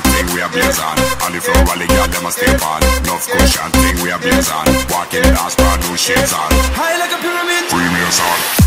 thing we a blaze on. On the floor, all the girl them a step on. Enough cushion thing we a blaze on. Walking dance bar, new shades on. High like a pyramid. Premium sound.